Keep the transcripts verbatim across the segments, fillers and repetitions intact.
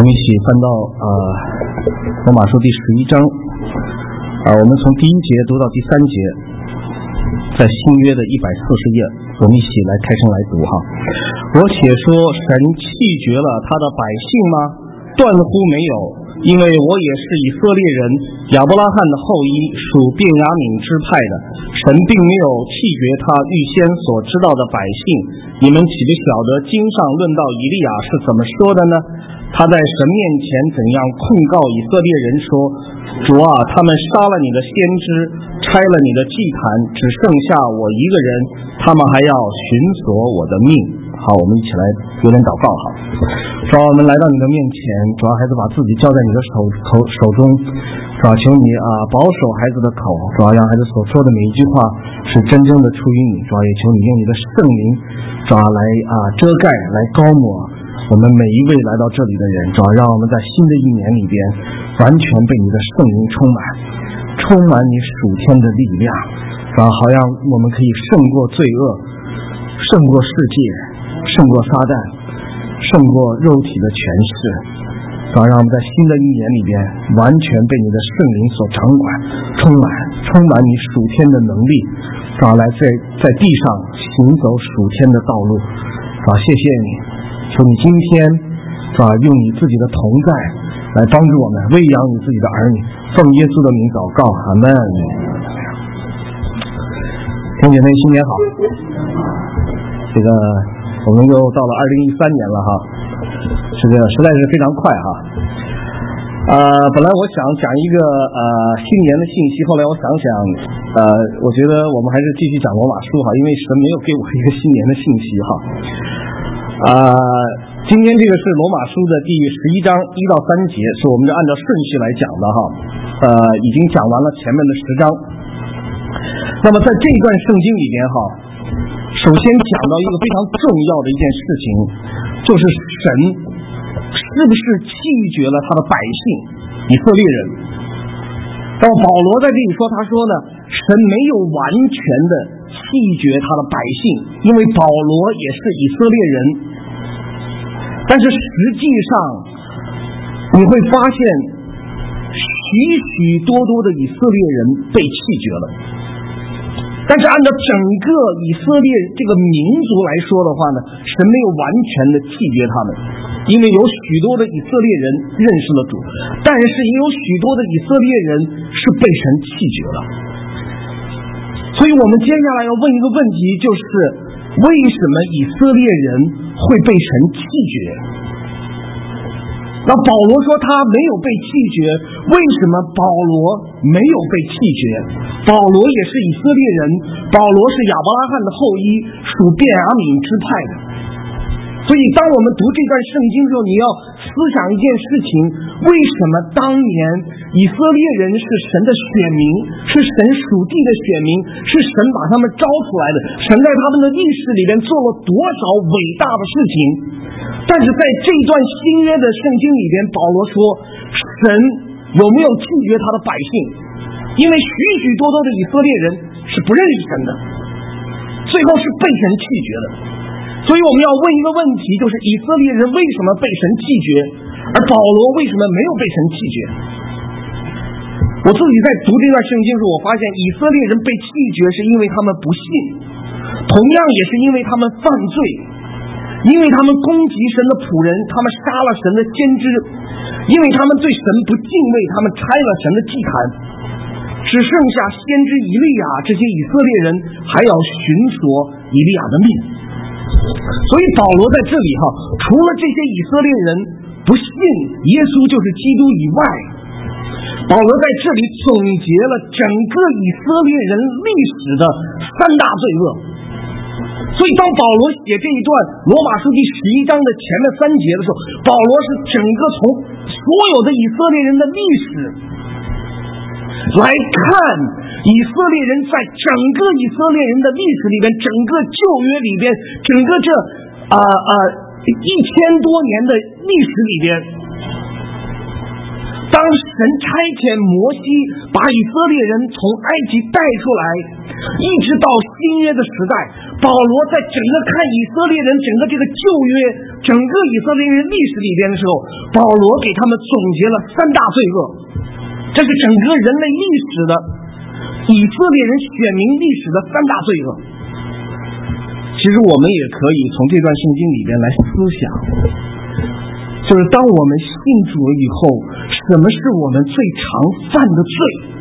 我们一起翻到呃罗马书第十一章，啊、呃，我们从第一节读到第三节，在新约的一百四十页，我们一起来开声来读哈。我写说，神弃绝了他的百姓吗？断乎没有，因为我也是以色列人，亚伯拉罕的后裔，属便雅悯支派的。神并没有弃绝他预先所知道的百姓。你们岂不晓得经上论到以利亚是怎么说的呢？他在神面前怎样控告以色列人说，主啊，他们杀了你的先知，拆了你的祭坛，只剩下我一个人，他们还要寻索我的命。好，我们一起来有点祷告哈。主啊，我们来到你的面前，主啊，孩子把自己交在你的手口手中，主啊，求你啊保守孩子的口，主啊，让孩子所说的每一句话是真正的出于你，主啊，也求你用你的圣灵，主啊来啊遮盖，来高抹我们每一位来到这里的人，主要让我们在新的一年里边完全被你的圣灵充满，充满你属天的力量，主要好让我们可以胜过罪恶，胜过世界，胜过撒旦，胜过肉体的权势，主要让我们在新的一年里边完全被你的圣灵所掌管，充满充满你属天的能力，主要来在在地上行走属天的道路，主要谢谢你。求你今天是吧，用你自己的同在来帮助我们喂养你自己的儿女，奉耶稣的名祷告，阿门。弟兄姐妹，新年好！这个我们又到了二零一三年了哈，这个实在是非常快哈。呃，本来我想讲一个呃新年的信息，后来我想想，呃，我觉得我们还是继续讲罗马书哈，因为神没有给我一个新年的信息哈。啊、呃，今天这个是罗马书的第十一章一到三节，是我们就按照顺序来讲的哈。呃，已经讲完了前面的十章。那么在这段圣经里边哈，首先讲到一个非常重要的一件事情，就是神是不是弃绝了他的百姓以色列人？那么保罗在这里说，他说呢，神没有完全的弃绝他的百姓，因为保罗也是以色列人。但是实际上你会发现许许多多的以色列人被弃绝了，但是按照整个以色列这个民族来说的话呢，神没有完全的弃绝他们，因为有许多的以色列人认识了主，但是也有许多的以色列人是被神弃绝了。所以我们接下来要问一个问题，就是为什么以色列人会被神弃绝？那保罗说他没有被弃绝，为什么保罗没有被弃绝？保罗也是以色列人，保罗是亚伯拉罕的后裔，属便雅悯支派的。所以当我们读这段圣经的时候，你要思想一件事情，为什么当年以色列人是神的选民，是神属地的选民，是神把他们招出来的，神在他们的历史里边做了多少伟大的事情，但是在这段新约的圣经里边，保罗说神有没有弃绝他的百姓？因为许许多多的以色列人是不认识神的，最后是被神弃绝的。所以我们要问一个问题，就是以色列人为什么被神弃绝，而保罗为什么没有被神弃绝？我自己在读这段圣经时，我发现以色列人被弃绝是因为他们不信，同样也是因为他们犯罪，因为他们攻击神的仆人，他们杀了神的先知，因为他们对神不敬畏，他们拆了神的祭坛，只剩下先知以利亚，这些以色列人还要寻索以利亚的命。所以保罗在这里哈，除了这些以色列人不信耶稣就是基督以外，保罗在这里总结了整个以色列人历史的三大罪恶。所以当保罗写这一段罗马书第十一章的前面三节的时候，保罗是整个从所有的以色列人的历史来看以色列人在整个以色列人的历史里边，整个旧约里边，整个这啊啊一千多年的历史里边，当神差遣摩西把以色列人从埃及带出来，一直到新约的时代， 保罗在整个看以色列人整个这个旧约整个以色列人历史里边的时候，保罗给他们总结了三大罪恶，这是整个人类历史的以色列人选民历史的三大罪恶。其实我们也可以从这段圣经里边来思想，就是当我们信主了以后，什么是我们最常犯的罪，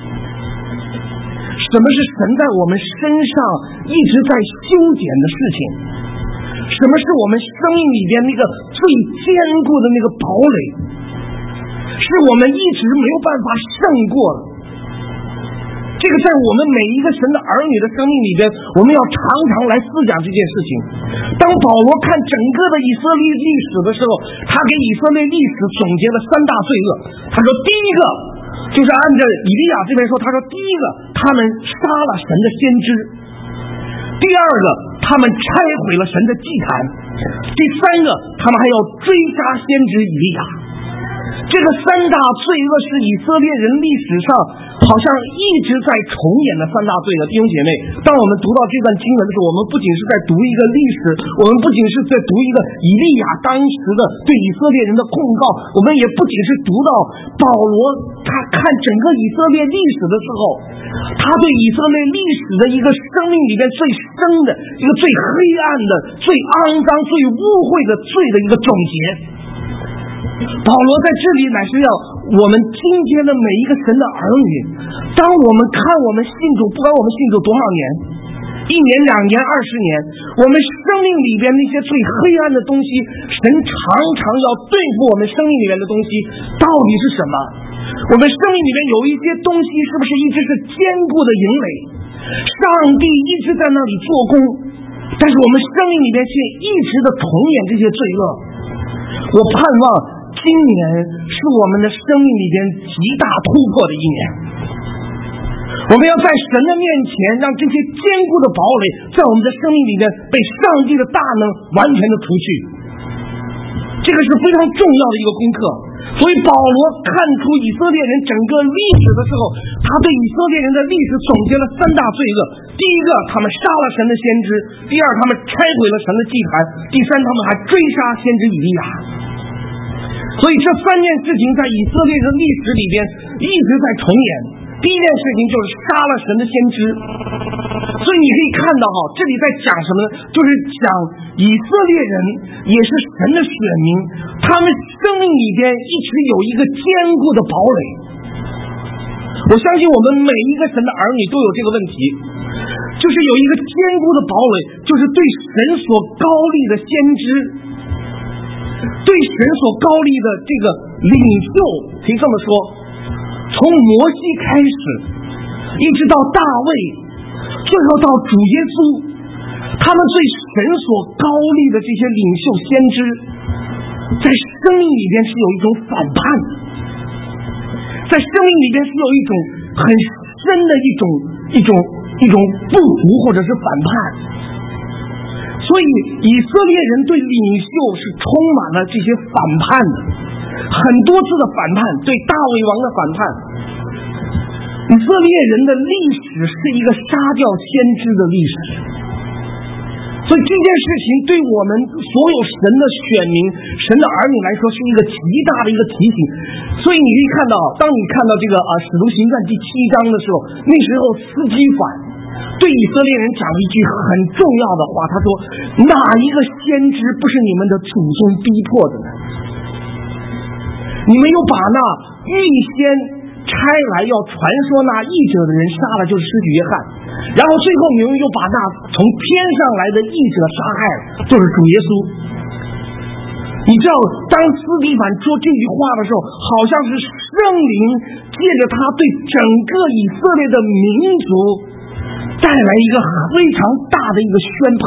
什么是神在我们身上一直在修剪的事情，什么是我们生命里边那个最坚固的那个堡垒，是我们一直没有办法胜过的。这个在我们每一个神的儿女的生命里边，我们要常常来思想这件事情。当保罗看整个的以色列历史的时候，他给以色列历史总结了三大罪恶。他说第一个就是按照以利亚这边说，他说第一个他们杀了神的先知，第二个他们拆毁了神的祭坛，第三个他们还要追杀先知以利亚。这个三大罪恶是以色列人历史上好像一直在重演的三大罪恶。弟兄姐妹，当我们读到这段经文的时候，我们不仅是在读一个历史，我们不仅是在读一个以利亚当时的对以色列人的控告，我们也不仅是读到保罗他看整个以色列历史的时候，他对以色列历史的一个生命里边最深的一个最黑暗的最肮脏最污秽的罪的一个总结。保罗在这里乃是要我们今天的每一个神的儿女，当我们看我们信主，不管我们信主多少年，一年两年二十年，我们生命里边那些最黑暗的东西，神常常要对付我们生命里面的东西到底是什么。我们生命里面有一些东西是不是一直是坚固的营垒，上帝一直在那里做工，但是我们生命里面却一直的重演这些罪恶。我盼望今年是我们的生命里边极大突破的一年，我们要在神的面前让这些坚固的堡垒在我们的生命里面被上帝的大能完全的除去，这个是非常重要的一个功课。所以保罗看出以色列人整个历史的时候，他对以色列人的历史总结了三大罪恶。第一个，他们杀了神的先知；第二，他们拆毁了神的祭坛；第三，他们还追杀先知以利亚。所以这三件事情在以色列的历史里边一直在重演。第一件事情就是杀了神的先知，所以你可以看到哈，这里在讲什么呢？就是讲以色列人也是神的选民，他们生命里边一直有一个坚固的堡垒。我相信我们每一个神的儿女都有这个问题，就是有一个坚固的堡垒，就是对神所高立的先知，对神所高立的这个领袖，可以这么说，从摩西开始一直到大卫，最后到主耶稣，他们对神所高立的这些领袖先知，在生命里边是有一种反叛，在生命里边是有一种很深的一种一种一种不服或者是反叛。所以以色列人对领袖是充满了这些反叛的，很多次的反叛，对大卫王的反叛。以色列人的历史是一个杀掉先知的历史，所以这件事情对我们所有神的选民、神的儿女来说是一个极大的一个提醒。所以你可以看到，当你看到这个啊《使徒行传》第七章的时候，那时候司基反对以色列人讲了一句很重要的话，他说：哪一个先知不是你们的祖宗逼迫的呢？你们又把那预先差来要传说那译者的人杀了，就是施洗约翰，然后最后你们又把那从天上来的译者杀害了，就是主耶稣。你知道当司提反说这句话的时候，好像是圣灵借着他对整个以色列的民族带来一个非常大的一个宣判。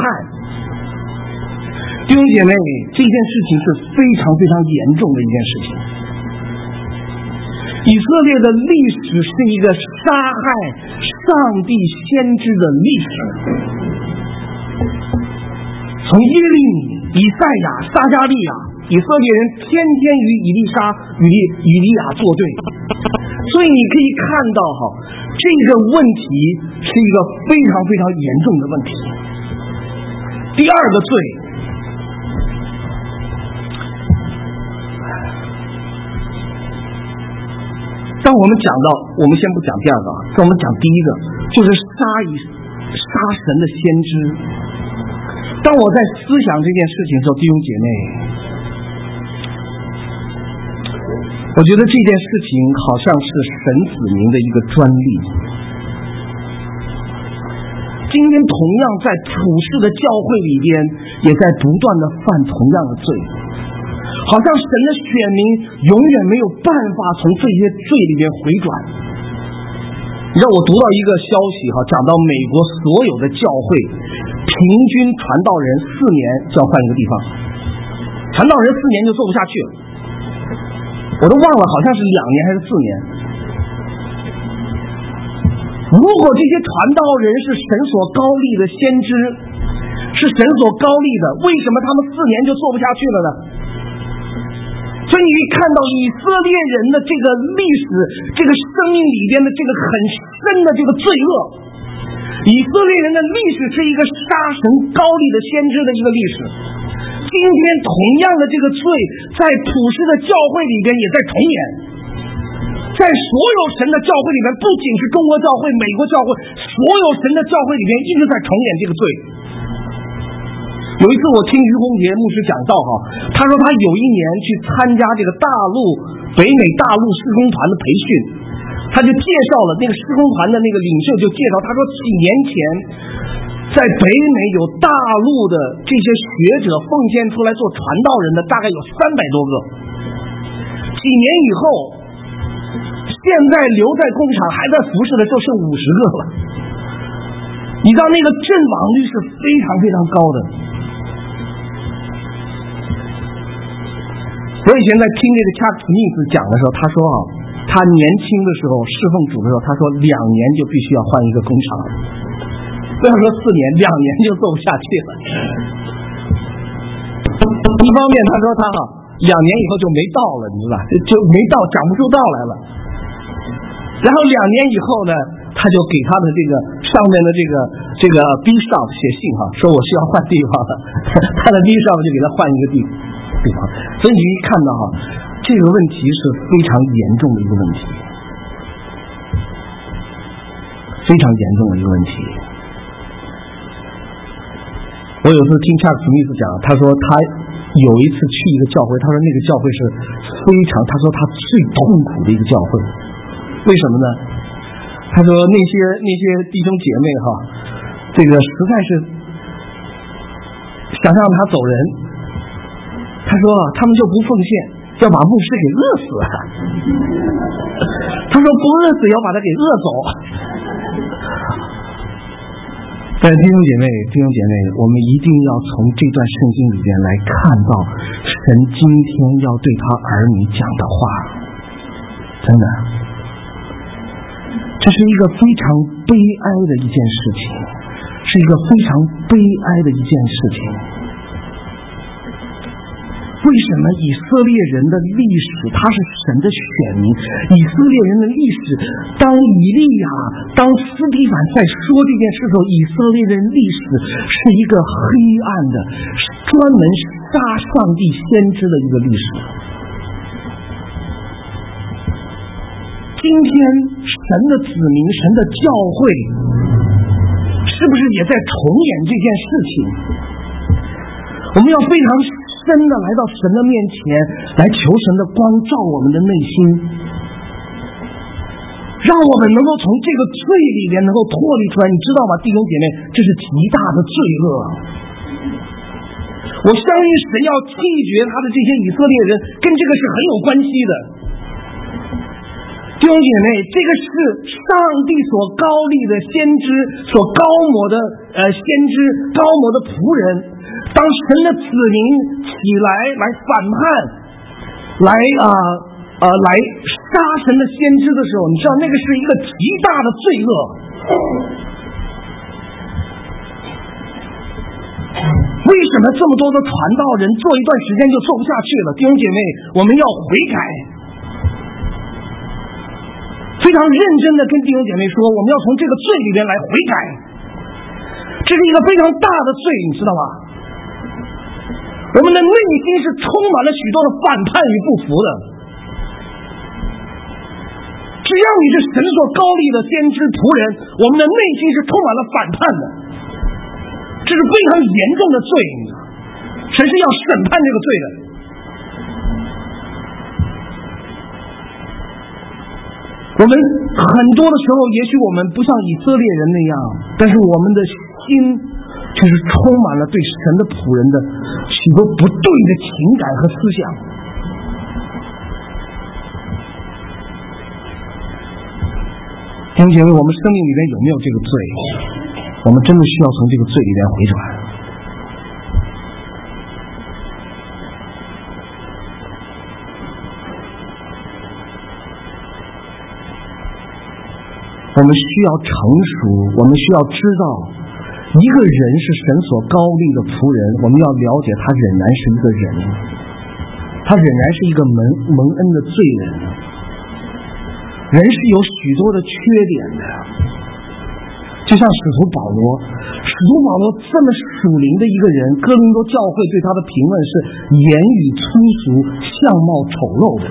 弟兄姐妹，这件事情是非常非常严重的一件事情。以色列的历史是一个杀害上帝先知的历史，从耶利米、以赛亚、撒迦利亚，以色列人天天与以利沙、与以利亚作对。所以你可以看到哈，这个问题是一个非常非常严重的问题。 第二个罪，当我们讲到，我们先不讲第二个，当我们讲第一个，就是杀以杀神的先知。当我在思想这件事情的时候，弟兄姐妹，我觉得这件事情好像是神子民的一个专利。今天同样在普世的教会里边，也在不断的犯同样的罪，好像神的选民永远没有办法从这些罪里边回转。你知道我读到一个消息哈，讲到美国所有的教会平均传道人四年就要换一个地方，传道人四年就做不下去了，我都忘了好像是两年还是四年。如果这些传道人是神所高立的先知，是神所高立的，为什么他们四年就做不下去了呢？所以你可以看到以色列人的这个历史，这个生命里边的这个很深的这个罪恶。以色列人的历史是一个杀神高立的先知的一个历史。今天同样的这个罪，在普世的教会里边也在重演。在所有神的教会里面，不仅是中国教会、美国教会，所有神的教会里面一直在重演这个罪。有一次我听于洪杰牧师讲道哈，他说他有一年去参加这个大陆北美大陆施工团的培训，他就介绍了那个施工团的那个领袖就介绍，他说几年前在北美有大陆的这些学者奉献出来做传道人的大概有三百多个，几年以后现在留在工厂还在服侍的就剩五十个了。你知道那个阵亡率是非常非常高的。我以前在听这个恰克·史密斯讲的时候，他说啊，他年轻的时候侍奉主的时候，他说两年就必须要换一个工厂，不要说四年，两年就做不下去了。一方面他说他哈两年以后就没道了，你知道吧，就没道，讲不出道来了。然后两年以后呢，他就给他的这个上面的这个这个 Bishop 写信哈，说我需要换地方了，他的 Bishop 就给他换一个地地方。所以你一看到哈，这个问题是非常严重的一个问题，非常严重的一个问题。我有次听查克·史密斯讲，他说他有一次去一个教会，他说那个教会是非常，他说他最痛苦的一个教会。为什么呢？他说那些那些弟兄姐妹哈，这个实在是想让他走人。他说他们就不奉献，要把牧师给饿死。他说不饿死要把他给饿走。但弟兄姐妹，弟兄姐妹，我们一定要从这段圣经里边来看到神今天要对他儿女讲的话，真的。这是一个非常悲哀的一件事情，是一个非常悲哀的一件事情。为什么以色列人的历史他是神的选民？以色列人的历史，当以利亚、当斯提反在说这件事的时候，以色列人历史是一个黑暗的，是专门杀上帝先知的一个历史。今天神的子民，神的教会是不是也在重演这件事情？我们要非常深的来到神的面前，来求神的光照我们的内心，让我们能够从这个罪里面能够脱离出来。你知道吗，弟兄姐妹，这是极大的罪恶。我相信神要弃绝他的这些以色列人，跟这个是很有关系的。弟兄姐妹，这个是上帝所高立的先知，所高摩的呃先知，高摩的仆人。当神的子民起来来反叛，来啊呃来杀神的先知的时候，你知道那个是一个极大的罪恶。为什么这么多的传道人做一段时间就做不下去了？弟兄姐妹，我们要悔改。非常认真的跟弟兄姐妹说，我们要从这个罪里边来悔改，这是一个非常大的罪，你知道吗？ 我们的内心是充满了许多的反叛与不服的。只要你是神所膏立的先知仆人，我们的内心是充满了反叛的，这是非常严重的罪，神是要审判这个罪的。我们很多的时候，也许我们不像以色列人那样，但是我们的心却是充满了对神的仆人的许多不对的情感和思想。弟兄姐妹，我们生命里面有没有这个罪？我们真的需要从这个罪里面回转。我们需要成熟，我们需要知道一个人是神所膏立的仆人，我们要了解他仍然是一个人，他仍然是一个蒙蒙恩的罪人。人是有许多的缺点的，就像使徒保罗，使徒保罗这么属灵的一个人，哥林多教会对他的评论是言语粗俗，相貌丑陋的。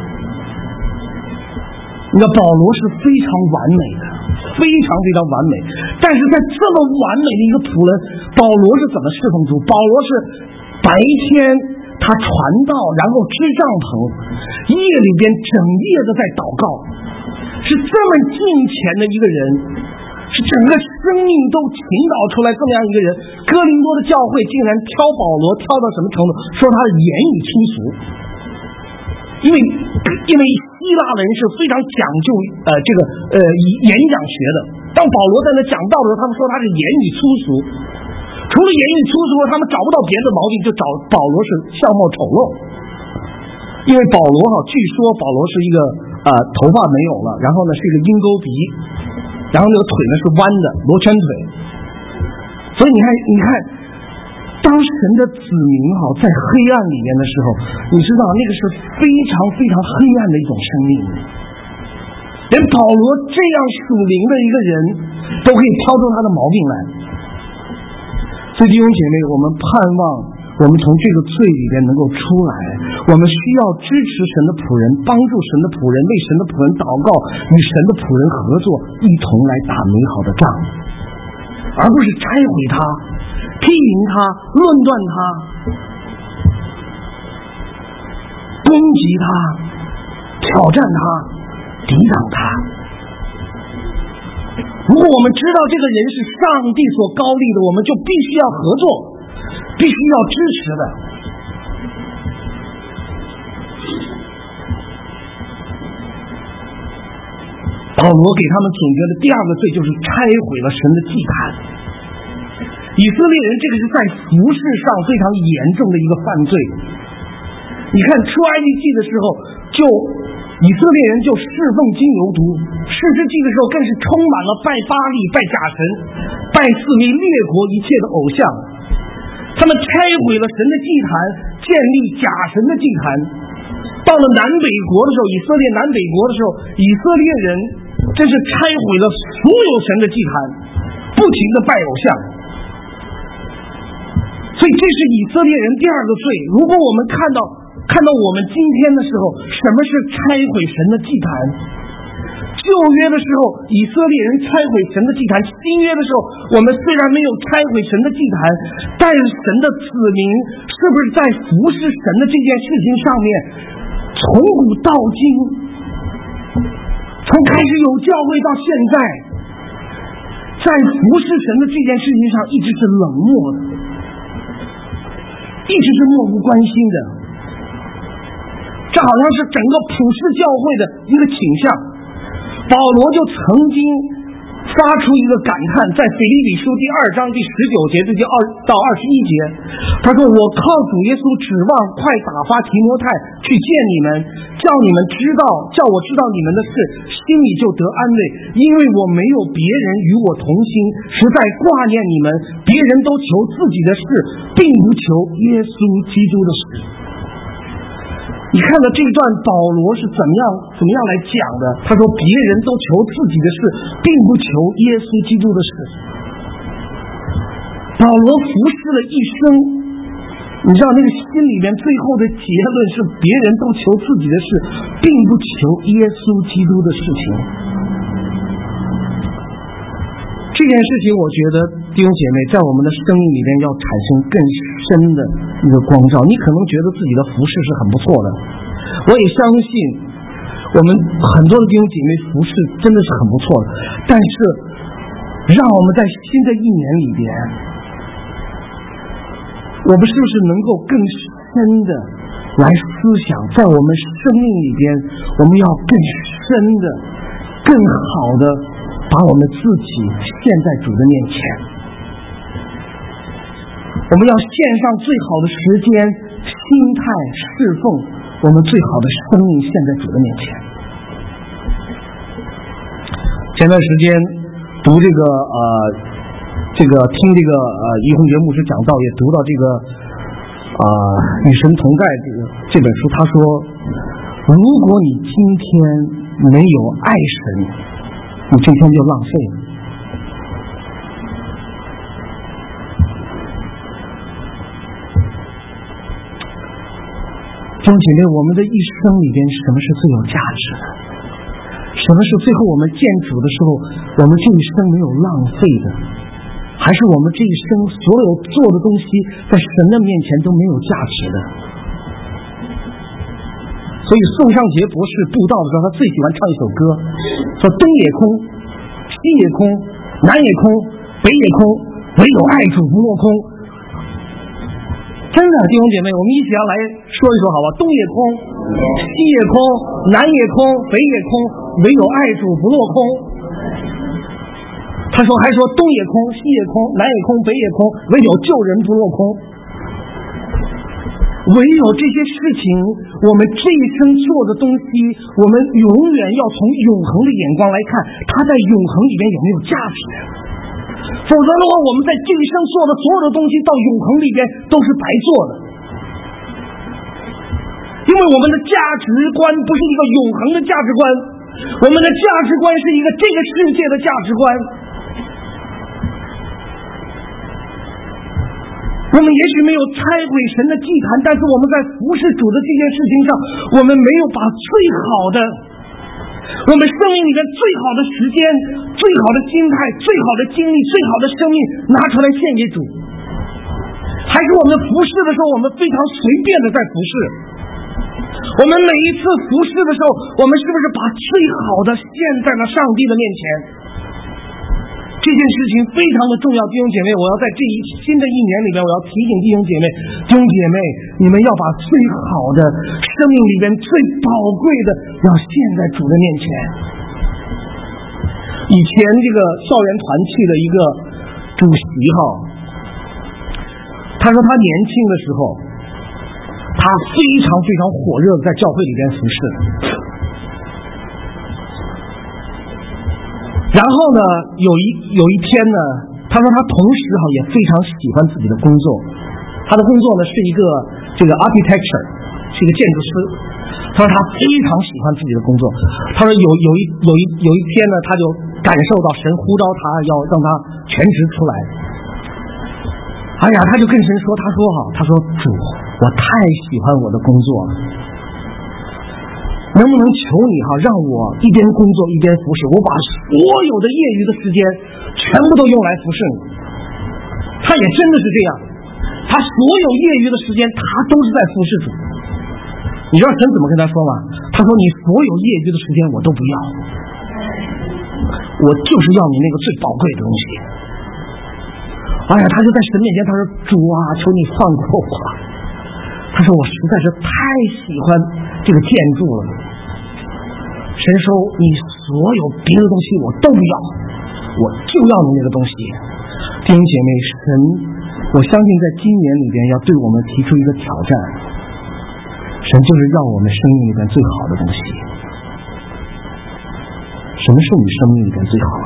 你看保罗是非常完美的，非常非常完美，但是在这么完美的一个仆人，保罗是怎么侍奉主？保罗是白天他传道，然后支帐篷，夜里边整夜的在祷告，是这么敬虔的一个人，是整个生命都倾倒出来这么样一个人。哥林多的教会竟然挑保罗挑到什么程度？说他的言语粗俗，因为因为希腊人是非常讲究呃这个呃演讲学的。当保罗在那讲道的时候，他们说他是言语粗俗。除了言语粗俗，他们找不到别的毛病，就找保罗是相貌丑陋。因为保罗哈，据说保罗是一个呃头发没有了，然后呢是一个鹰钩鼻，然后那个腿呢是弯的罗圈腿。所以你看，你看，当神的子民哈在黑暗里面的时候，你知道那个是非常非常黑暗的一种生命。连保罗这样属灵的一个人，都可以挑出他的毛病来。所以弟兄姐妹，我们盼望我们从这个罪里边能够出来，我们需要支持神的仆人，帮助神的仆人，为神的仆人祷告，与神的仆人合作，一同来打美好的仗，而不是拆毁他、批评他、论断他、攻击他、挑战他、抵挡他。如果我们知道这个人是上帝所膏立的，我们就必须要合作，必须要支持的。保罗给他们总结的第二个罪就是拆毁了神的祭坛。以色列人这个是在服事上非常严重的一个犯罪。你看出埃及记的时候，就以色列人就侍奉金牛犊，士师记的时候更是充满了拜巴力、拜假神、拜四围列国一切的偶像。他们拆毁了神的祭坛，建立假神的祭坛。到了南北国的时候，以色列南北国的时候，以色列人真是拆毁了所有神的祭坛，不停的拜偶像。所以这是以色列人第二个罪。如果我们看到看到我们今天的时候，什么是拆毁神的祭坛？旧约的时候，以色列人拆毁神的祭坛；新约的时候，我们虽然没有拆毁神的祭坛，但是神的子民是不是在服侍神的这件事情上面，从古到今，从开始有教会到现在，在服侍神的这件事情上一直是冷漠的，一直是漠不关心的。这好像是整个普世教会的一个倾向。保罗就曾经发出一个感叹，在腓立比书第二章第十九节至第二到二十一节，他说：“我靠主耶稣指望快打发提摩太去见你们，叫你们知道，叫我知道你们的事，心里就得安慰，因为我没有别人与我同心，实在挂念你们。别人都求自己的事，并不求耶稣基督的事。”你看到这段保罗是怎么样怎么样来讲的？他说别人都求自己的事，并不求耶稣基督的事。保罗服侍了一生， 你知道那个心里面最后的结论是别人都求自己的事，并不求耶稣基督的事情。这件事情我觉得弟兄姐妹在我们的生命里面要产生更深的一个光照。你可能觉得自己的服事是很不错的，我也相信我们很多的弟兄姐妹服事真的是很不错的，但是让我们在新的一年里边，我们是不是能够更深的来思想，在我们生命里边我们要更深的更好的把我们自己献在主的面前，我们要献上最好的时间心态侍奉我们最好的生命献在主的面前。前段时间读这个呃这个听这个呃于洪杰牧师讲道，也读到这个啊与神同在这个这本书，他说如果你今天没有爱神，你这天就浪费了。弟兄姐妹，我们的一生里边什么是最有价值的？什么是最后我们见主的时候我们这一生没有浪费的？还是我们这一生所有做的东西在神的面前都没有价值的？所以宋尚杰博士布道的时候，他最喜欢唱一首歌，说东也空，西也空，南也空，北也空，唯有爱主不落空。真的，弟兄姐妹，我们一起要来说一说好吧？东也空，西也空，南也空，北也空，唯有爱主不落空。他说还说东也空，西也空，南也空，北也空，唯有救人不落空。唯有这些事情，我们这一生做的东西，我们永远要从永恒的眼光来看，它在永恒里面有没有价值。否则的话，我们在这一生做的所有的东西到永恒里边都是白做的。因为我们的价值观不是一个永恒的价值观，我们的价值观是一个这个世界的价值观。我们也许没有拆毁神的祭坛，但是我们在服侍主的这件事情上，我们没有把最好的，我们生命里面最好的时间、最好的心态、最好的精力、最好的生命拿出来献给主。还是我们服侍的时候，我们非常随便的在服侍。我们每一次服侍的时候，我们是不是把最好的献在了上帝的面前？这件事情非常的重要，弟兄姐妹，我要在这一新的一年里面，我要提醒弟兄姐妹，弟兄姐妹，你们要把最好的生命里面最宝贵的要献在主的面前。以前这个校园团契的一个主席哈，他说他年轻的时候，他非常非常火热的在教会里边服侍。然后呢，有一有一天呢，他说他同时哈也非常喜欢自己的工作，他的工作呢是一个这个 architecture， 是一个建筑师。他说他非常喜欢自己的工作。他说有有一有一有一天呢，他就感受到神呼召他要让他全职出来。哎呀，他就跟神说，他说哈，他说主，我太喜欢我的工作了。能不能求你哈，让我一边工作一边服侍，我把所有的业余的时间全部都用来服侍你。他也真的是这样，他所有业余的时间他都是在服侍主。你知道神怎么跟他说吗？他说你所有业余的时间我都不要，我就是要你那个最宝贵的东西。哎呀，他就在神面前，他说主啊，求你放过我。他说我实在是太喜欢这个建筑了。神说你所有别的东西我都不要，我就要你那个东西。弟兄姐妹，神我相信在今年里边要对我们提出一个挑战，神就是要我们生命里边最好的东西。什么是你生命里边最好的？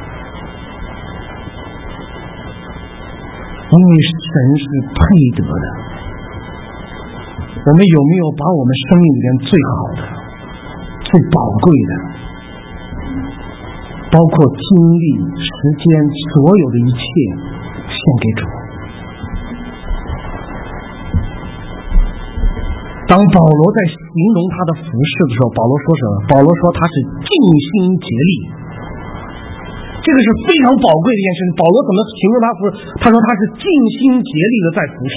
因为神是配得的。我们有没有把我们生命里面最好的、最宝贵的，包括精力、时间，所有的一切献给主？ 当保罗在形容他的服侍的时候，保罗说什么？保罗说他是尽心竭力，这个是非常宝贵的一件事情。保罗怎么形容他服侍？他说他是尽心竭力的在服侍。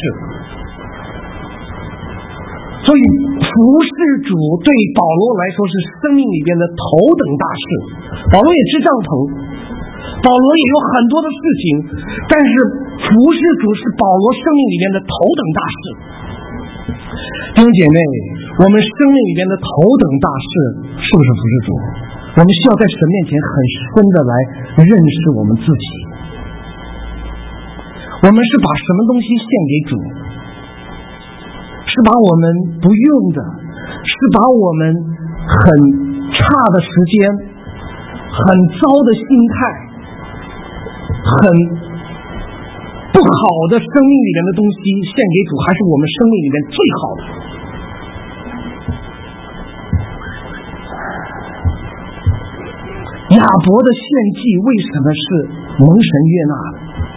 所以服侍主对保罗来说是生命里边的头等大事。保罗也织帐篷，保罗也有很多的事情，但是服侍主是保罗生命里边的头等大事。弟兄姐妹，我们生命里边的头等大事是不是服侍主？我们需要在神面前很深的来认识我们自己。我们是把什么东西献给主？是把我们不用的，是把我们很差的时间、很糟的心态、很不好的生命里面的东西献给主，还是我们生命里面最好的？亚伯的献祭为什么是蒙神悦纳的？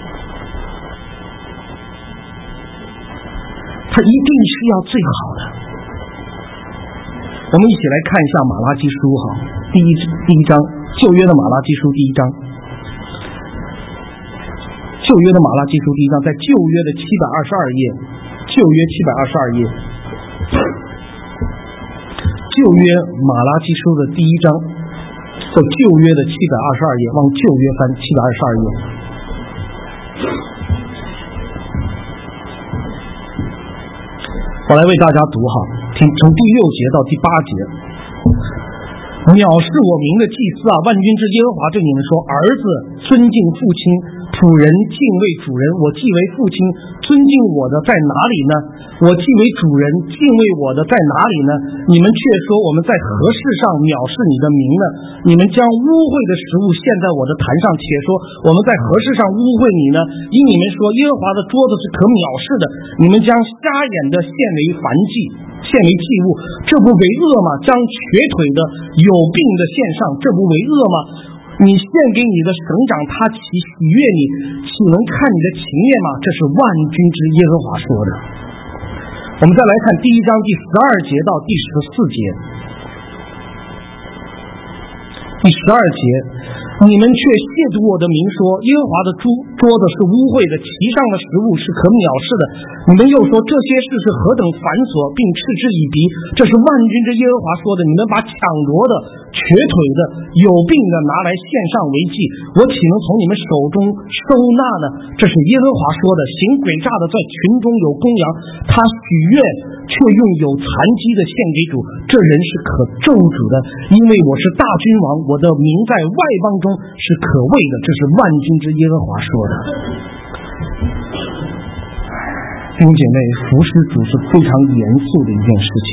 他一定是要最好的。我们一起来看一下马拉基书哈，第一第一章，旧约的马拉基书第一章，旧约的马拉基书第一章，在旧约的七百二十二页，旧约七百二十二页，旧约马拉基书的第一章，在旧约的七百二十二页，往旧约翻七百二十二页。我来为大家读哈，听从第六节到第八节。藐视我名的祭司啊，万军之耶和华对你们说：儿子尊敬父亲，仆人敬畏主人。我既为父亲，尊敬我的在哪里呢？我既为主人，敬畏我的在哪里呢？你们却说我们在何事上藐视你的名呢？你们将污秽的食物献在我的坛上，且说我们在何事上污秽你呢？因你们说耶和华的桌子是可藐视的，你们将瞎眼的献为燔祭，献为祭物，这不为恶吗？将瘸腿的、有病的献上，这不为恶吗？你献给你的省长，他岂喜悦你？岂能看你的情面吗？这是万军之耶和华说的。我们再来看第一章第十二节到第十四节。第十二节，你们却亵渎我的名，说耶和华的桌桌子是污秽的，其上的食物是可藐视的。你们又说这些事是何等繁琐，并嗤之以鼻。这是万军之耶和华说的。你们把抢夺的、瘸腿的、有病的拿来献上为祭，我岂能从你们手中收纳呢？这是耶和华说的。行诡诈的在群中有公羊，他许愿却用有残疾的献给主，这人是可咒诅的，因为我是大君王，我的名在外邦中是可畏的。这是万军之耶和华说的。弟兄姐妹，服侍主是非常严肃的一件事情。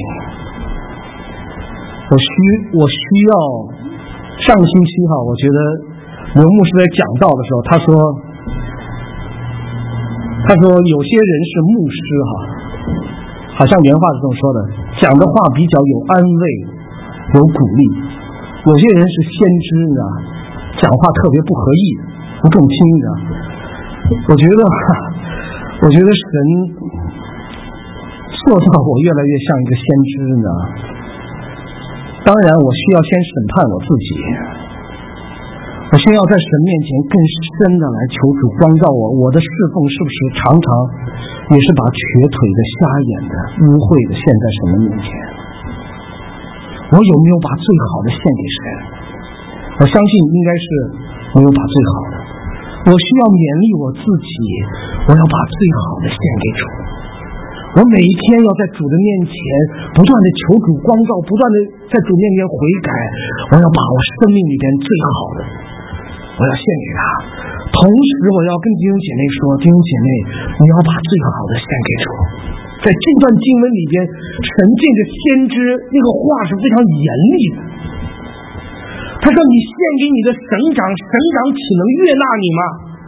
我需我需要上个星期哈，我觉得刘牧师在讲道的时候，他说他说有些人是牧师哈，好像原话是这么说的，讲的话比较有安慰、有鼓励；有些人是先知呢，讲话特别不合意、不中听的。我觉得，我觉得神塑造我越来越像一个先知呢。当然，我需要先审判我自己，我需要在神面前更深的来求主光照我，我的侍奉是不是常常也是把瘸腿的、瞎眼的、污秽的献在神的面前？我有没有把最好的献给神？我相信应该是没有把最好的。我需要勉励我自己，我要把最好的献给主。我每一天要在主的面前不断的求主光照，不断的在主面前悔改，我要把我生命里边最好的我要献给他。同时我要跟弟兄姐妹说，弟兄姐妹，你要把最好的献给主。在这段经文里边，神借着先知那个话是非常严厉的。他说你献给你的省长，省长岂能悦纳你吗？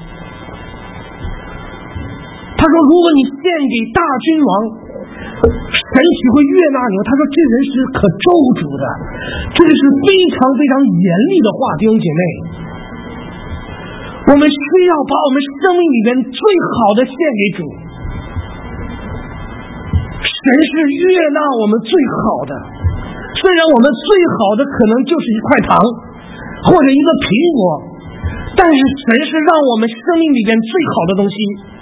他说如果你献给大君王，神岂会悦纳你？他说这人是可咒诅的。这个是非常非常严厉的话，弟兄姐妹，我们需要把我们生命里面最好的献给主。神是悦纳我们最好的，虽然我们最好的可能就是一块糖或者一个苹果，但是神是让我们生命里边最好的东西。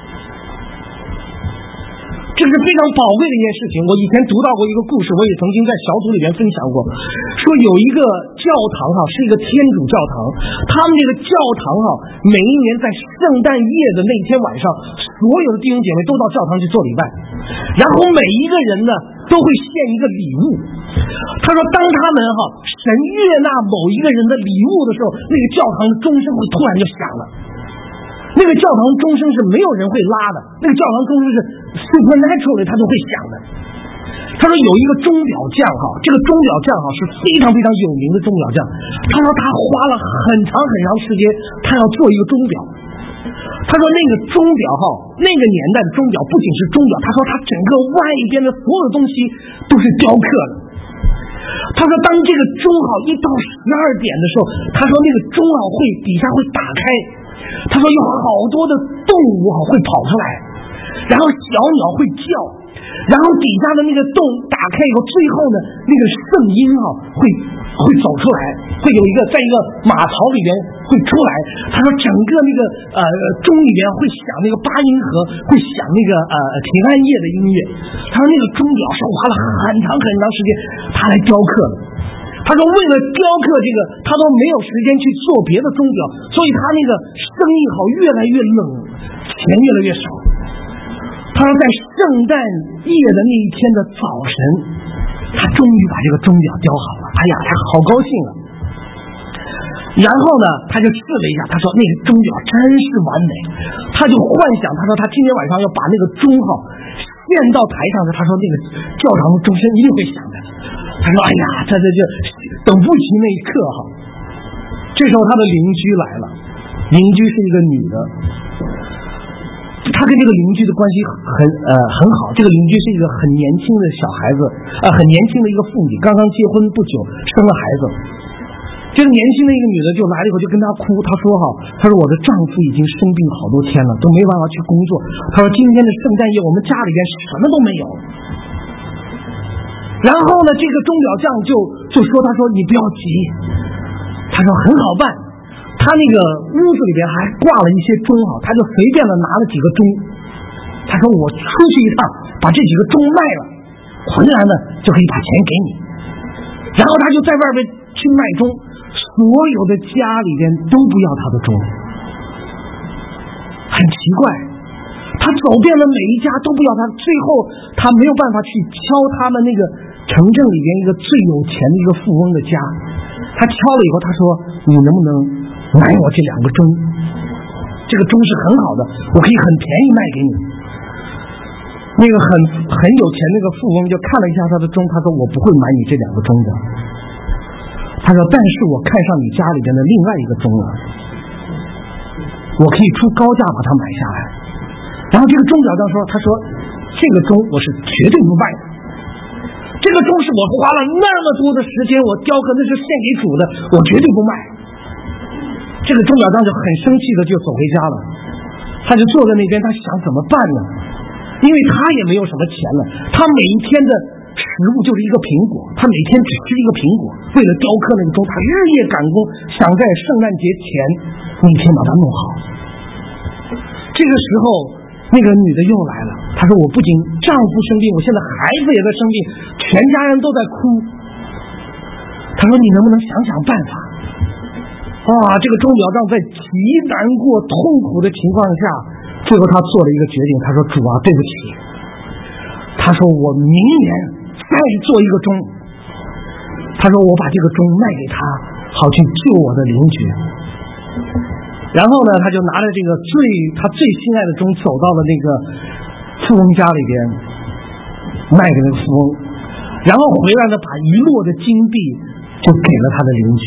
这是非常宝贵的一件事情。我以前读到过一个故事，我也曾经在小组里面分享过，说有一个教堂哈，是一个天主教堂，他们这个教堂哈，每一年在圣诞夜的那天晚上，所有的弟兄姐妹都到教堂去做礼拜，然后每一个人呢都会献一个礼物。他说当他们哈神悦纳某一个人的礼物的时候，那个教堂的钟声会突然就响了。那个教堂钟声是没有人会拉的，那个教堂钟声是 supernaturally 它就会响的。他说有一个钟表匠哈，这个钟表匠哈是非常非常有名的钟表匠。他说他花了很长很长时间，他要做一个钟表。他说那个钟表哈，那个年代的钟表不仅是钟表，他说他整个外边的所有的东西都是雕刻的。他说当这个钟好一到十二点的时候，他说那个钟啊会底下会打开，他说有好多的动物哈会跑出来，然后小鸟会叫，然后底下的那个洞打开以后，最后呢那个圣婴啊会会走出来，会有一个在一个马槽里边会出来。他说整个那个呃钟里边会响那个八音盒，会响那个呃平安夜的音乐。他说那个钟表是花了很长很长时间他来雕刻的。他说为了雕刻这个他都没有时间去做别的钟表，所以他那个生意好越来越冷，钱越来越少。他说在圣诞夜的那一天的早晨，他终于把这个钟表雕好了，哎呀他好高兴啊。然后呢他就试了一下，他说那个钟表真是完美。他就幻想，他说他今天晚上要把那个钟号献到台上时，他说那个教堂的钟声一定会响的。他说哎呀这这这等不及那一刻哈。这时候他的邻居来了，邻居是一个女的，他跟这个邻居的关系很呃很好。这个邻居是一个很年轻的小孩子，呃很年轻的一个妇女，刚刚结婚不久，生了孩子。这个年轻的一个女的就来了以后就跟他哭，她说哈，她说我的丈夫已经生病好多天了，都没办法去工作。她说今天的圣诞夜我们家里边什么都没有。然后呢，这个钟表匠就就说，他说你不要急，他说很好办。他那个屋子里边还挂了一些钟哈，他就随便的拿了几个钟。他说我出去一趟，把这几个钟卖了，回来呢就可以把钱给你。然后他就在外边去卖钟，所有的家里边都不要他的钟。很奇怪，他走遍了每一家都不要他，最后他没有办法去敲他们那个城镇里边一个最有钱的一个富翁的家。他敲了以后，他说你能不能买我这两个钟，这个钟是很好的，我可以很便宜卖给你。那个很很有钱那个富翁就看了一下他的钟，他说我不会买你这两个钟的。他说但是我看上你家里边的另外一个钟了，我可以出高价把它买下来。然后这个钟表匠说，他说这个钟我是绝对不卖的，这个钟是我花了那么多的时间我雕刻，那是献给主的，我绝对不卖。这个钟表匠就很生气的就走回家了。他就坐在那边，他想怎么办呢？因为他也没有什么钱了，他每一天的食物就是一个苹果，他每天只吃一个苹果。为了雕刻那个钟，他日夜赶工，想在圣诞节前那天把它弄好。这个时候那个女的又来了，她说我不仅丈夫生病，我现在孩子也在生病，全家人都在哭。她说你能不能想想办法。哇，这个钟表匠在极难过痛苦的情况下，最后他做了一个决定，他说主啊对不起，他说我明年再做一个钟，他说我把这个钟卖给他，好去救我的邻居。然后呢他就拿着这个最他最心爱的钟走到了那个富翁家里边，卖给那个富翁，然后回来呢把一摞的金币就给了他的邻居。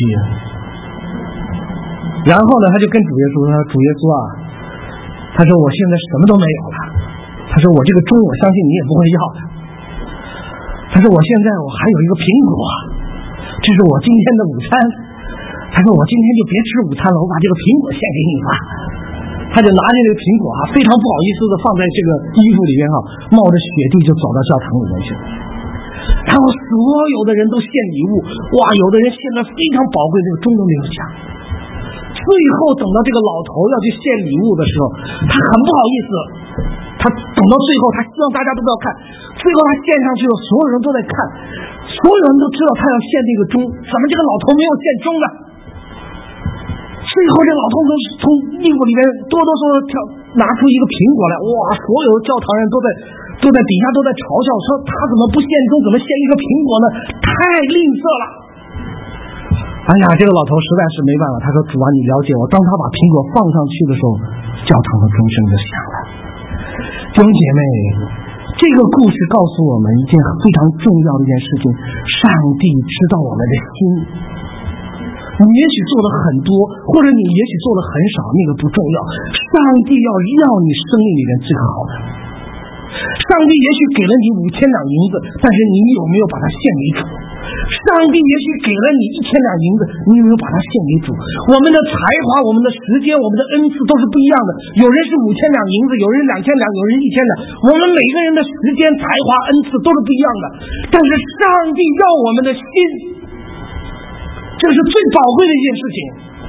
然后呢他就跟主耶稣说，主耶稣啊，他说我现在什么都没有了，他说我这个钟我相信你也不会要的，他说我现在我还有一个苹果，这是我今天的午餐，他说我今天就别吃午餐了，我把这个苹果献给你吧。 他就拿着那个苹果啊，非常不好意思的放在这个衣服里面哈、啊，冒着雪地就走到教堂里面去。然后所有的人都献礼物，哇，有的人献了非常宝贵，这个钟都没有响。最后等到这个老头要去献礼物的时候，他很不好意思，他等到最后，他希望大家都不要看，最后他献上去了，所有人都在看，所有人都知道他要献这个钟，怎么这个老头没有献钟呢？最后这老头从从衣服里面哆哆嗦嗦跳拿出一个苹果来，哇，所有教堂人都在都在底下都在嘲笑，说他怎么不献钟，怎么献一个苹果呢？太吝啬了。哎呀，这个老头实在是没办法，他说：“主啊，你了解我。”当他把苹果放上去的时候，教堂的钟声就响了。弟兄姐妹，这个故事告诉我们一件非常重要的一件事情：上帝知道我们的心。你也许做了很多，或者你也许做了很少，那个不重要。上帝要要你生命里面最好的。上帝也许给了你五千两银子，但是你有没有把它献给主？上帝也许给了你一千两银子，你有没有把它献给主？我们的才华、我们的时间、我们的恩赐都是不一样的。有人是五千两银子，有人两千两，有人一千两。我们每个人的时间、才华、恩赐都是不一样的。但是上帝要我们的心，这是最宝贵的一件事情。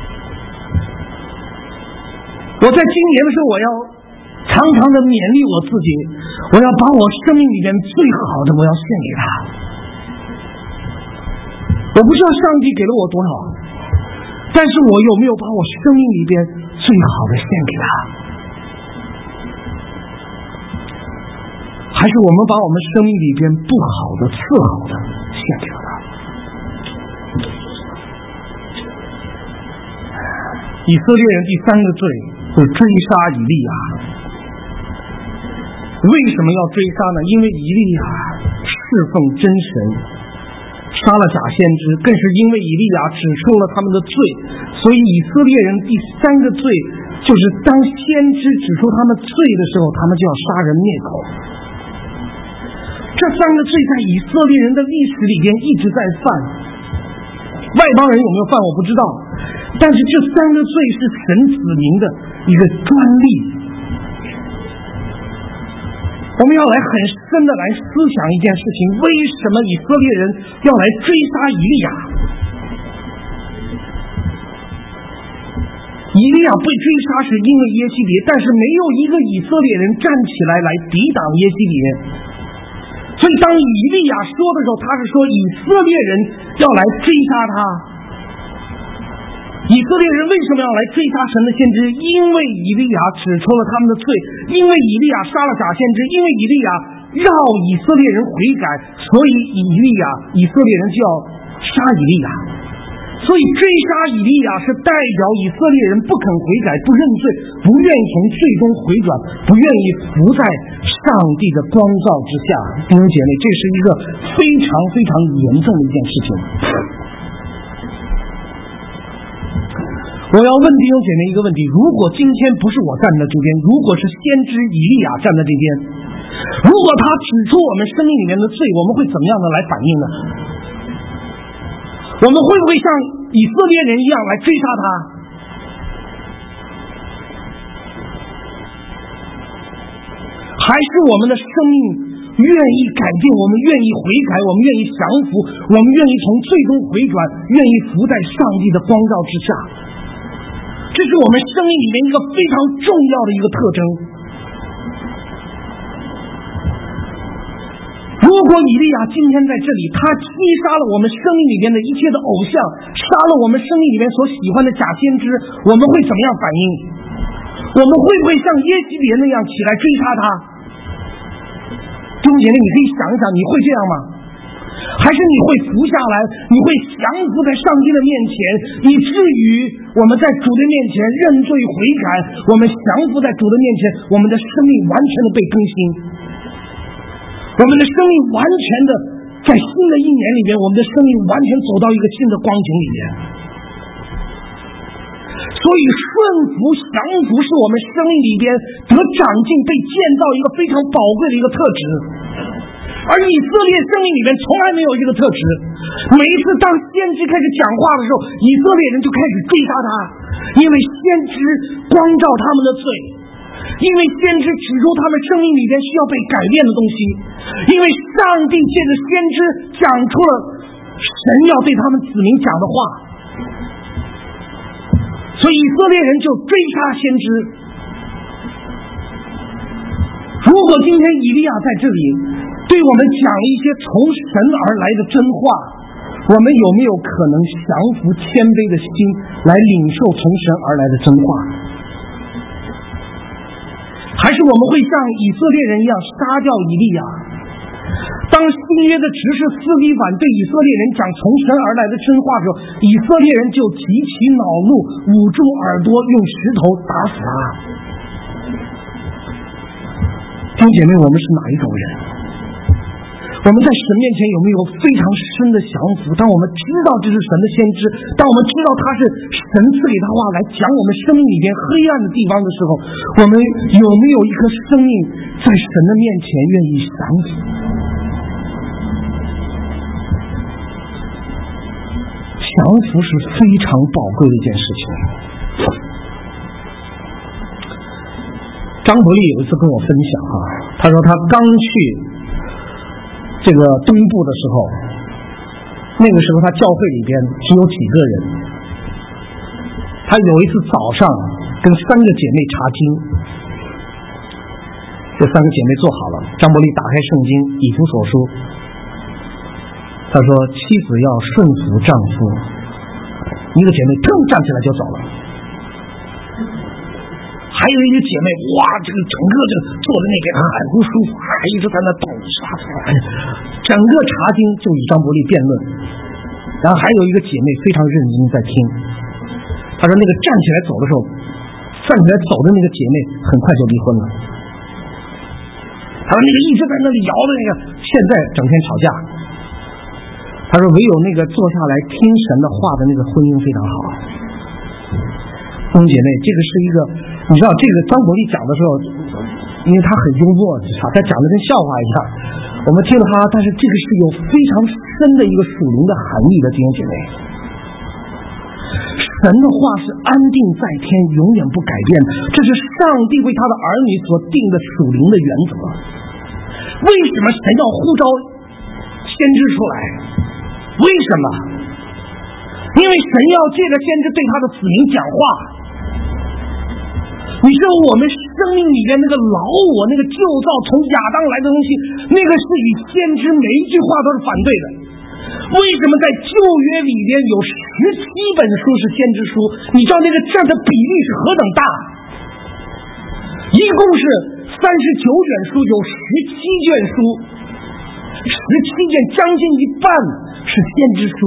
我在今年的时候，我要常常的勉励我自己，我要把我生命里面最好的我要献给他。我不知道上帝给了我多少，但是我有没有把我生命里边最好的献给他？还是我们把我们生命里边不好的、次好的献给了他？以色列人第三个罪是追杀以利亚。为什么要追杀呢？因为以利亚侍奉真神，杀了假先知，更是因为以利亚指出了他们的罪，所以以色列人第三个罪就是当先知指出他们罪的时候，他们就要杀人灭口。这三个罪在以色列人的历史里边一直在犯，外邦人有没有犯我不知道，但是这三个罪是神子民的一个专利。我们要来很深的来思想一件事情，为什么以色列人要来追杀以利亚？以利亚被追杀是因为耶西别，但是没有一个以色列人站起来来抵挡耶西别。所以当以利亚说的时候，他是说以色列人要来追杀他。以色列人为什么要来追杀神的先知？因为以利亚指出了他们的罪，因为以利亚杀了假先知，因为以利亚让以色列人悔改，所以以利亚以色列人就要杀以利亚。所以追杀以利亚是代表以色列人不肯悔改、不认罪、不愿意从罪中回转、不愿意伏在上帝的光照之下。弟兄姐妹，这是一个非常非常严重的一件事情。我要问弟兄姐妹一个问题：如果今天不是我站在这边，如果是先知以利亚站在这边，如果他指出我们生命里面的罪，我们会怎么样的来反应呢？我们会不会像以色列人一样来追杀他？还是我们的生命愿意改变，我们愿意悔改，我们愿意降服，我们愿意从最终回转，愿意伏在上帝的光照之下？这是我们生命里面一个非常重要的一个特征。如果以利亚今天在这里，他击杀了我们生命里面的一切的偶像，杀了我们生命里面所喜欢的假先知，我们会怎么样反应？我们会不会像耶西别那样起来追杀他？弟兄姐妹，你可以想一想，你会这样吗？还是你会伏下来，你会降服在上帝的面前，以至于我们在主的面前认罪悔改，我们降服在主的面前，我们的生命完全的被更新，我们的生命完全的在新的一年里面，我们的生命完全走到一个新的光景里面。所以顺服降服是我们生命里边得长进被建造一个非常宝贵的一个特质。 而以色列生命里面从来没有这个特质。每一次当先知开始讲话的时候，以色列人就开始追杀他，因为先知光照他们的罪，因为先知指出他们生命里边需要被改变的东西，因为上帝借着先知讲出了神要对他们子民讲的话，所以以色列人就追杀先知。如果今天以利亚在这里对我们讲了一些从神而来的真话，我们有没有可能降服谦卑的心来领受从神而来的真话？还是我们会像以色列人一样杀掉以利亚？当新约的执事司提反对以色列人讲从神而来的真话的时候，以色列人就极其恼怒，捂住耳朵，用石头打死他。弟兄姐妹，我们是哪一种人？我们在神面前有没有非常深的降服？当我们知道这是神的先知，当我们知道他是神赐给他话来讲我们生命里边黑暗的地方的时候，我们有没有一颗生命在神的面前愿意降服？降服是非常宝贵的一件事情。张伯利有一次跟我分享啊，他说他刚去这个东部的时候，那个时候他教会里边只有几个人。他有一次早上跟三个姐妹查经，这三个姐妹坐好了，张伯利打开圣经以弗所书，他说妻子要顺服丈夫。一个姐妹腾站起来就走了，还有一个姐妹哇，这个整个这个坐在那边很不舒服，还一直在那抖啥啥，整个查经就与张伯利辩论。然后还有一个姐妹非常认真在听，她说那个站起来走的时候，站起来走的那个姐妹很快就离婚了。她说那个一直在那里摇的那个，现在整天吵架。她说唯有那个坐下来听神的话的那个婚姻非常好。弟兄姐妹，这个是一个，你知道这个张伯利讲的时候，因为他很幽默，他讲的跟笑话一样，我们听了他，但是这个是有非常深的一个属灵的含义的，弟兄姐妹。神的话是安定在天，永远不改变的，这是上帝为他的儿女所定的属灵的原则。为什么神要呼召先知出来？为什么？因为神要借着先知对他的子民讲话。你知道我们生命里面那个老我，那个旧造从亚当来的东西，那个是与先知每一句话都是反对的。为什么在旧约里边有十七本书是先知书？你知道那个占的比例是何等大？一共是三十九卷书，有十七卷书，十七卷将近一半是先知书。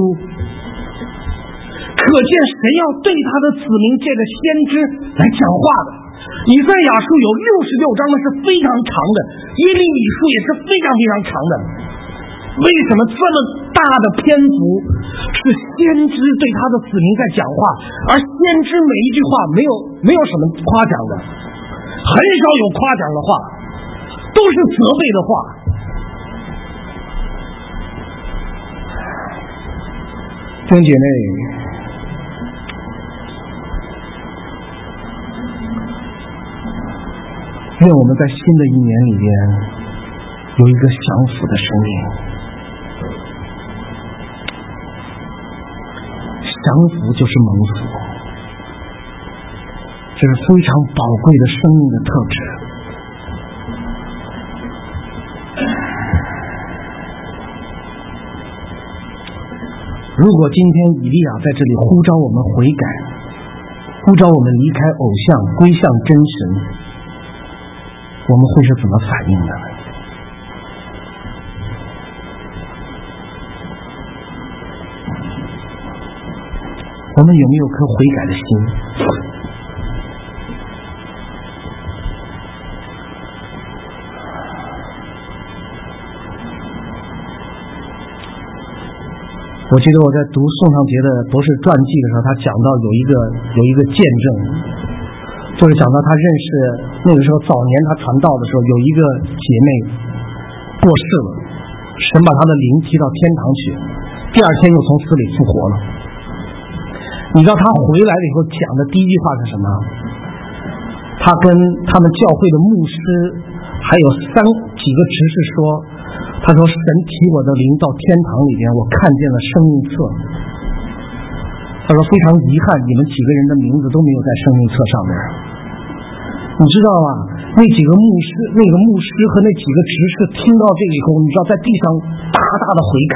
可见神要对他的子民借着先知来讲话的。以赛亚书有六十六章呢，是非常长的，耶利米书也是非常非常长的。为什么这么大的篇幅是先知对他的子民在讲话，而先知每一句话没有没有什么夸奖的，很少有夸奖的话，都是责备的话。弟兄姐妹，愿我们在新的一年里边有一个降服的生命。降服就是蒙福，这是非常宝贵的生命的特质。如果今天以利亚在这里呼召我们悔改，呼召我们离开偶像，归向真神，我们会是怎么反应的？我们有没有颗悔改的心？我记得我在读宋尚杰的博士传记的时候，他讲到有一个有一个见证，就是讲到他认识那个时候早年他传道的时候，有一个姐妹过世了， 神把他的灵提到天堂去，第二天又从死里复活了。你知道他回来了以后讲的第一句话是什么？他跟他们教会的牧师还有三几个执事说，他说神提我的灵到天堂里边，我看见了生命册。他说非常遗憾，你们几个人的名字都没有在生命册上面。你知道吗？那几个牧师那个牧师和那几个执事听到这个以后，你知道在地上大大的悔改，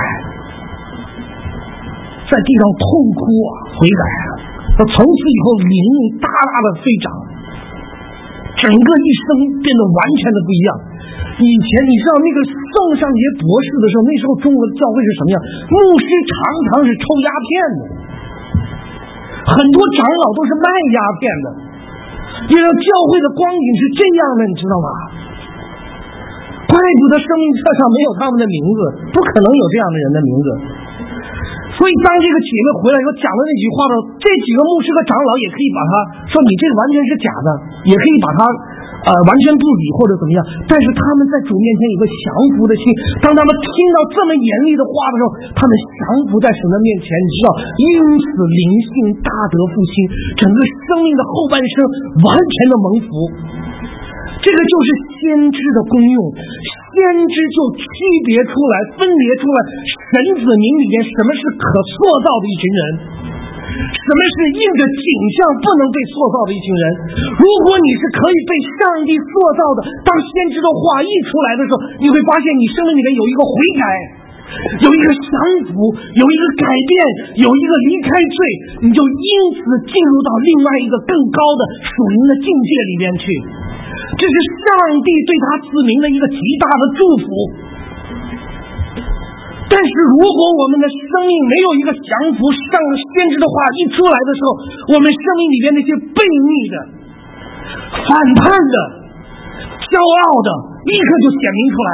在地上痛哭啊悔改啊，从此以后灵命大大的飞涨，整个一生变得完全的不一样。以前你知道那个宋上节博士的时候，那时候中国的教会是什么样？牧师常常是抽鸦片的，很多长老都是卖鸦片的，因为教会的光景是这样的，你知道吗？怪不得生命册上没有他们的名字，不可能有这样的人的名字。所以当这个姐妹回来以后讲了那句话的时候，这几个牧师和长老也可以把他说你这个完全是假的，也可以把他呃完全不理或者怎么样，但是他们在主面前有个降服的心。当他们听到这么严厉的话的时候，他们降服在神的面前，你知道，因此灵性大得复兴，整个生命的后半生完全的蒙福。这个就是先知的功用，先知就区别出来分别出来神子民里面什么是可塑造的一群人，什么是应着景象不能被塑造的一群人。如果你是可以被上帝塑造的，当先知的话一出来的时候，你会发现你生命里面有一个悔改，有一个降服，有一个改变，有一个离开罪，你就因此进入到另外一个更高的属灵的境界里面去。这是上帝对他子民的一个极大的祝福。但是如果我们的生命没有一个降服，上先知的话一出来的时候，我们生命里边那些悖逆的、反叛的、骄傲的立刻就显明出来。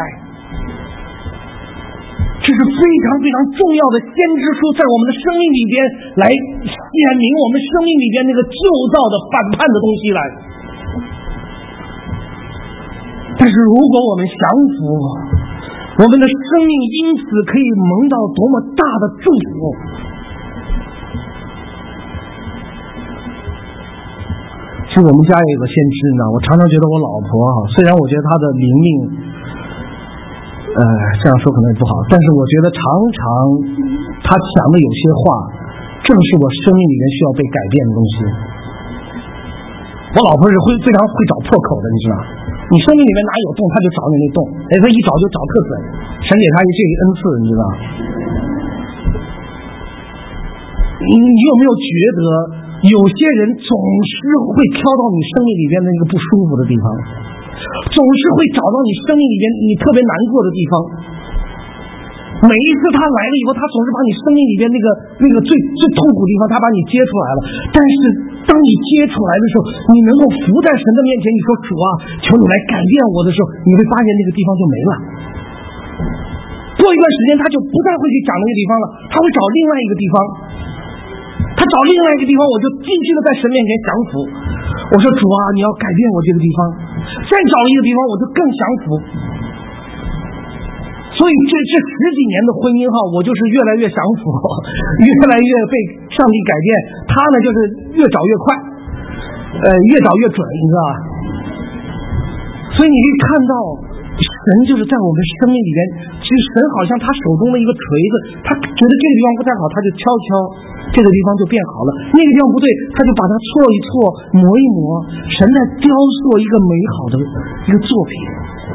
这是非常非常重要的先知书，在我们的生命里边来显明我们生命里边那个旧造的反叛的东西来。但是如果我们降服，我们的生命因此可以蒙到多么大的祝福。其实我们家也有个先知呢，我常常觉得我老婆啊，虽然我觉得她的灵命呃这样说可能也不好，但是我觉得常常她讲的有些话正是我生命里面需要被改变的东西。我老婆是会非常会找破口的，你知道，你生命里面哪有洞，他就找你那洞，哎，他一找就找特准，神给他一这个恩赐，你知道。你你有没有觉得有些人总是会挑到你生命里边的那个不舒服的地方，总是会找到你生命里边你特别难过的地方。每一次他来了以后，他总是把你生命里边那个那个最最痛苦的地方，他把你接出来了。但是当你接出来的时候，你能够伏在神的面前，你说主啊，求你来改变我的时候，你会发现那个地方就没了。过一段时间，他就不再会去讲那个地方了，他会找另外一个地方。他找另外一个地方，我就继续的在神面前降服。我说主啊，你要改变我这个地方。再找一个地方，我就更降服。所以这这十几年的婚姻哈，我就是越来越降服，越来越被上帝改变。他呢就是越找越快，呃，越找越准，你知道吧？所以你可以看到，神就是在我们生命里面，其实神好像他手中的一个锤子，他觉得这个地方不太好，他就敲敲，这个地方就变好了；那个地方不对，他就把它搓一搓，磨一磨。神在雕塑一个美好的一个作品。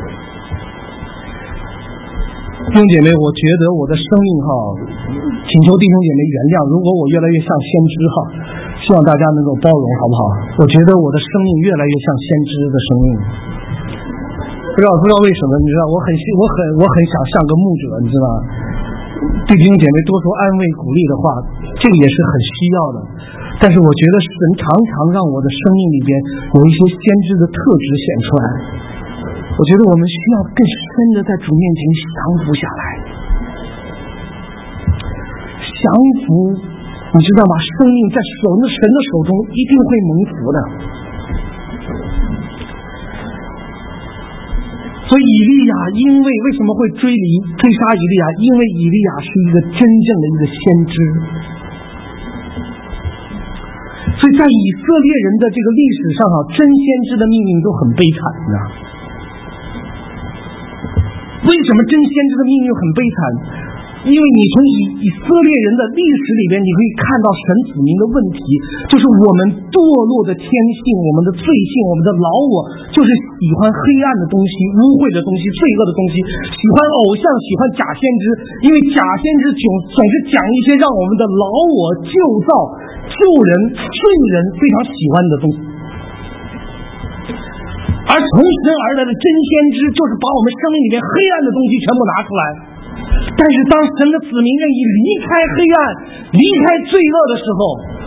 弟兄姐妹，我觉得我的生命哈，请求弟兄姐妹原谅，如果我越来越像先知哈，希望大家能够包容，好不好？我觉得我的生命越来越像先知的生命，不知道不知道为什么，你知道，我很我很我很想像个牧者，你知道，对弟兄姐妹多说安慰鼓励的话，这个也是很需要的。但是我觉得神常常让我的生命里边有一些先知的特质显出来。我觉得我们需要更深的在主面前降服下来，降服，你知道吗？生命在手神的手中一定会蒙福的。 所以以利亚因为为什么会追离追杀以利亚？因为以利亚是一个真正的一个先知。所以在以色列人的这个历史上啊，真先知的命运都很悲惨的。为什么真先知的命运很悲惨？因为你从以以色列人的历史里边，你可以看到神子民的问题，就是我们堕落的天性，我们的罪性，我们的老我，就是喜欢黑暗的东西、污秽的东西、罪恶的东西，喜欢偶像，喜欢假先知。因为假先知总总是讲一些让我们的老我旧造、旧人、罪人非常喜欢的东西。而从神而来的真先知，就是把我们生命里面黑暗的东西全部拿出来。但是当神的子民愿意离开黑暗，离开罪恶的时候，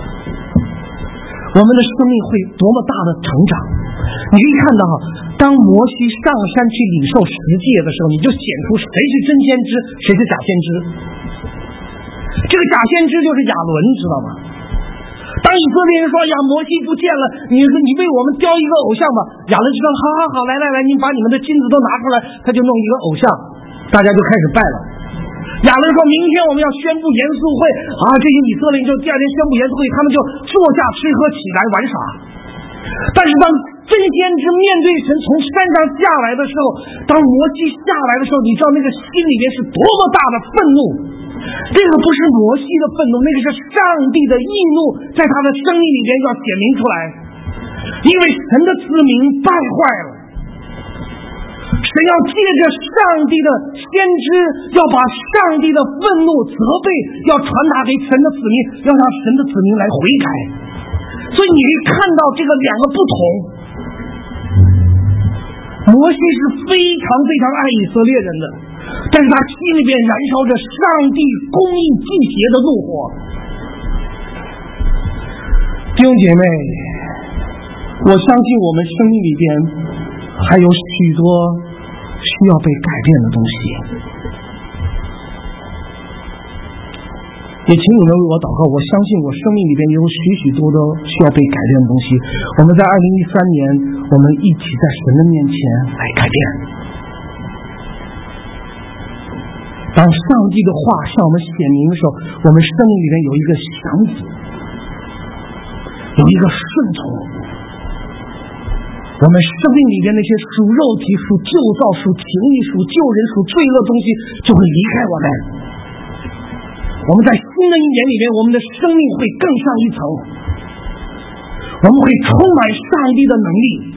我们的生命会多么大的成长。你可以看到，当摩西上山去领受十诫的时候，你就显出谁是真先知，谁是假先知。这个假先知就是亚伦，知道吗？当以色列人说呀，摩西不见了，你你为我们雕一个偶像吧，亚伦就说好好好，来来来，你把你们的金子都拿出来，他就弄一个偶像，大家就开始拜了。亚伦说明天我们要宣布严肃会啊，这些以色列人就第二天宣布严肃会，他们就坐下吃喝起来玩耍。但是当真先知面对神从山上下来的时候，当摩西下来的时候，你知道那个心里面是多么大的愤怒。这个不是摩西的愤怒，那个是上帝的义怒在他的生命里边要显明出来。因为神的子民败坏了，神要借着上帝的先知，要把上帝的愤怒责备要传达给神的子民，要让神的子民来悔改。所以你可以看到这个两个不同。摩西是非常非常爱以色列人的，但是他心里边燃烧着上帝公义祭邪的怒火。弟兄姐妹，我相信我们生命里边还有许多需要被改变的东西，也请你们为我祷告。我相信我生命里边有许许多多需要被改变的东西。我们在二零一三年，我们一起在神的面前来改变。当上帝的话向我们显明的时候，我们生命里边有一个降服，有一个顺从。我们生命里边那些属肉体、属旧造、属情欲、属旧人、属罪恶的东西就会离开我们。我们在新的一年里面，我们的生命会更上一层，我们会充满上帝的能力。